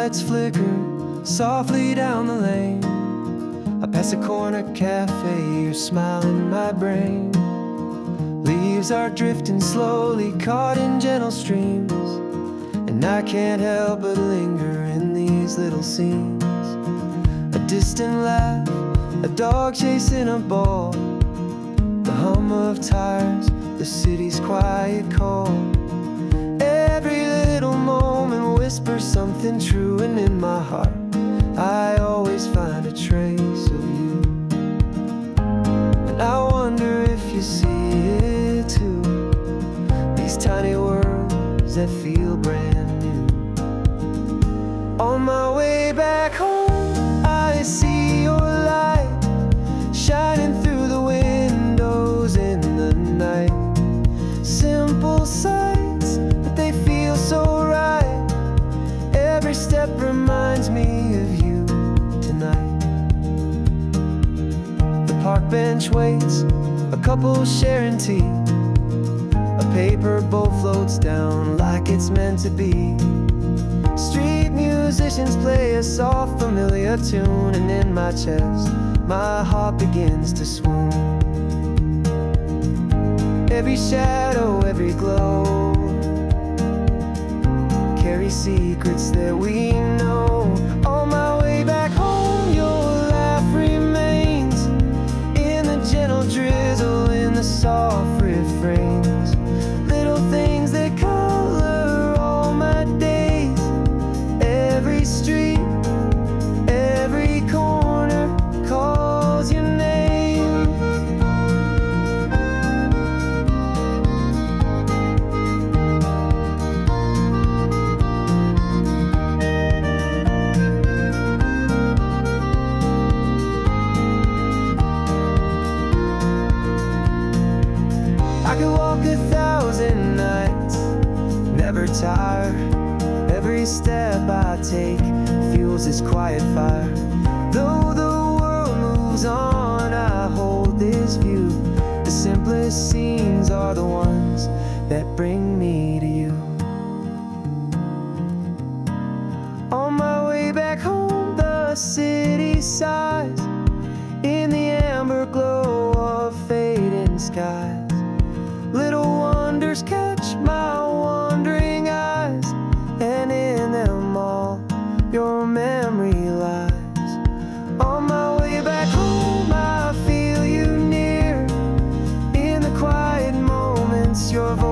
lights flicker softly down the lane. I pass a corner cafe, your smile in my brain. Leaves are drifting slowly, caught in gentle streams, and I can't help but linger in these little scenes. A distant laugh, a dog chasing a ball, the hum of tires, the city's quiet call. Every little moment whispers something true, and in my heart I always find a trace of you. And I wonder if you see it too, these tiny worlds that feel brand new. On my way back home, I see your light shining through the windows in the night. Simple sights, but they feel so right. Every step reminds me of you tonight. The park bench waits, a couple sharing tea. A paper bowl floats down like it's meant to be. Street musicians play a soft familiar tune, and in my chest my heart begins to swoon. Every shadow, every glow carry secrets that we know. On my way back home, your laugh remains in the gentle drizzle, in the soft refrains. Little things that color all my days. Every street, every corner calls your name. I could walk 1,000 nights, never tire. Every step I take fuels this quiet fire. Though the world moves on, I hold this view. The simplest scenes are the ones that bring me to you. On my way back home, the city sighs in the amber glow of fading skies. Little wonders catch my wandering eyes, and in them all your memory lies. On my way back home, I feel you near. In the quiet moments, your voice